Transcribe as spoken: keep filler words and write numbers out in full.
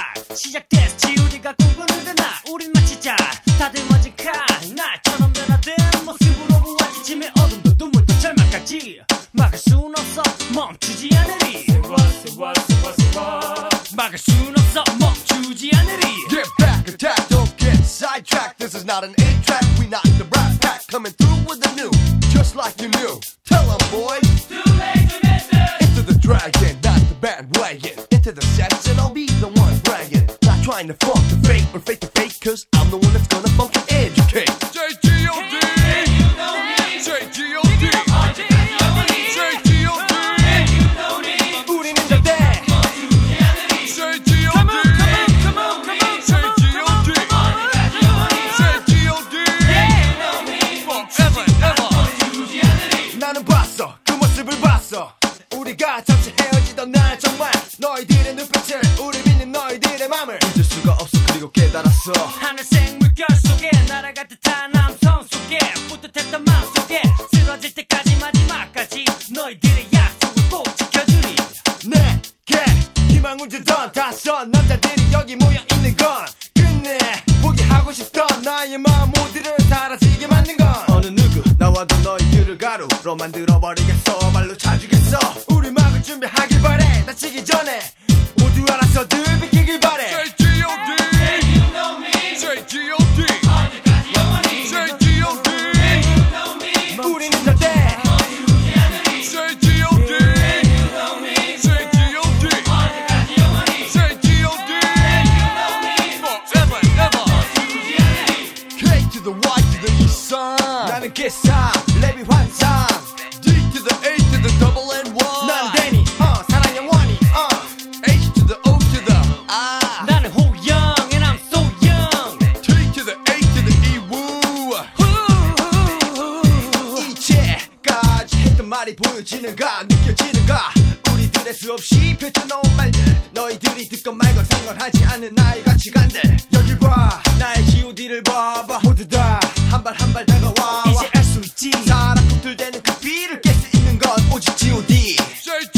시작됐어 지우리가 꿈꾸는 나 우린 마치 자 다들 머직한 나처럼 변화된 모습으로 보아지 짐의 어둠도 눈물도 절망까지 막을 순 없어 멈추지 않으리 막을 순 없어 멈추지 않으리. Get back, attack, don't get sidetracked. This is not an eight track, we not the rap pack. Coming through with the new, just like you knew. Tell them boys, Too late to miss it. into the dragon, not the bandwagon. Into the sets and I'll be the one bragging. Not trying to fuck the fake or fake the fake, cause I'm the one that's gonna funk and educate. J G O D, J G O D, J G O D. 우리는 절대 J G O D, J G O D, J G O D. Forever, ever. 나는 봤어, 그 모습을 봤어. 우리가 잠시 헤어지던 날 정말 너희들의 눈빛을 우리 믿는 너희들의 맘을 잊을 수가 없어. 그리고 깨달았어 하늘색 물결 속에 날아갈 듯한 남성 속에 뿌듯했던 마음 속에 쓰러질 때까지 마지막까지 너희들의 약속을 꼭 지켜주리. 내게 희망을 주던 다섯 남자들이 여기 모여있는 건 끝내 포기하고 싶던 나의 마음 모두를 사라지게 만든 건 어느 누구 나와도 너희들을 가루로 만들어버리겠어. 말로 차주겠어. 우리 막을 준비하길 바래. 다치기 전에 모두 알아서들 비키길 바래. J G O D, J G O D, J G O D. 우리는 절대 J G O D, J G O D, J G O D. Forever, ever. K to the Y to the E sun. 나는 기사 레비 환상. D to the A to the double N Y. 난 데니 어 사랑 영원히 어 H to the O to the I. 나는 호영 and I'm so young. T to the A to the E woo. 이제까지 했던 말이 보여지는가 느껴지는가. 우리들의 수없이 펼쳐놓은 말들 너희들이 듣건 말건 상관하지 않는 나의 가치관들. 여길 봐 나의 G O D를 봐봐. 모두 다 한 발 한 발 다가와. 이제 알 수 있지 사람 꿈틀대는 그 비를 깰 수 있는 건 오직 G O D.